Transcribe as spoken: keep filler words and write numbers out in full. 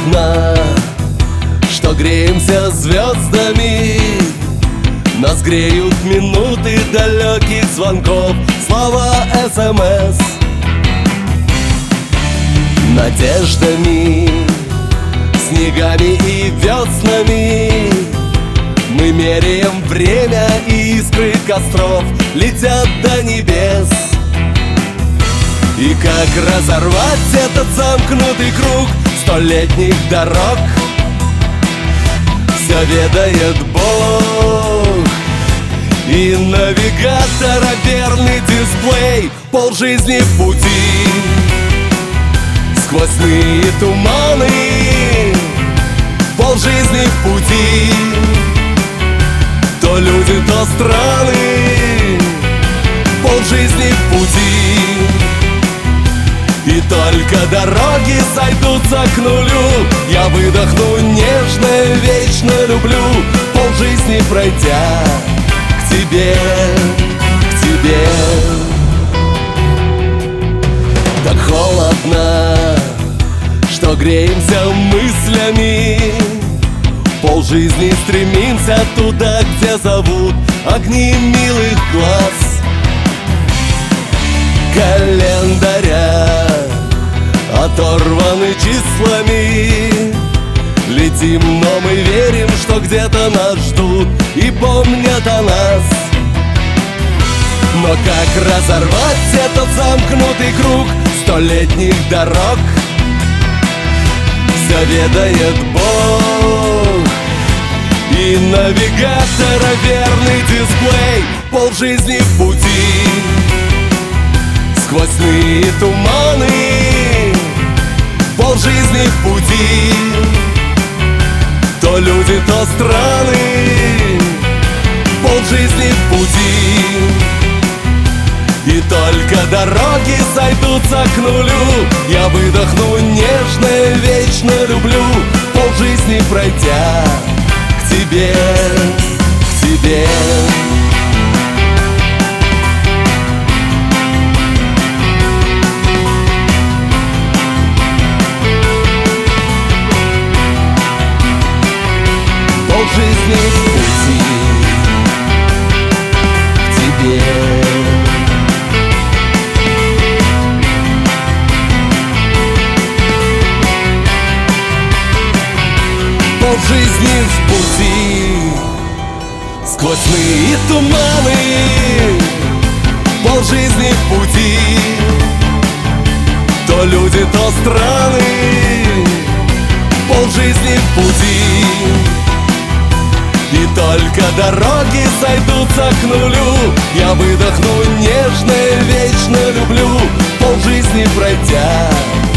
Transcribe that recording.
холодно, что греемся звездами. Нас греют минуты далеких звонков, слова СМС. Надеждами, снегами и веснами мы меряем время, и искры костров летят до небес. И как разорвать этот замкнутый круг столетних дорог? Все ведает Бог, и навигатора верный дисплей. Полжизни в пути, сквозные туманы. Полжизни в пути, то люди, то страны. Полжизни в пути, и только дороги сойдутся к нулю. Я выдохну нежно, вечно люблю. Полжизни пройдя к тебе, к тебе. Так холодно, что греемся мыслями. Полжизни стремимся туда, где зовут огни милых глаз. Календаря оторваны числами. Летим, но мы верим, что где-то нас ждут и помнят о нас. Но как разорвать этот замкнутый круг столетних дорог? Все ведает Бог, и навигатора верный дисплей. Полжизни в пути, сквозные туманы. Полжизни в пути, то люди, то страны. Полжизни в пути, и только дороги сойдутся к нулю. Я выдохну нежно, вечно люблю. Полжизни пройдя к тебе, к тебе. Полжизни в пути к тебе. Полжизни в пути, сквозные туманы. Полжизни в пути, то люди, то страны. Полжизни в пути, и только дороги сойдутся к нулю. Я выдохну нежно, вечно люблю. Полжизни пройдя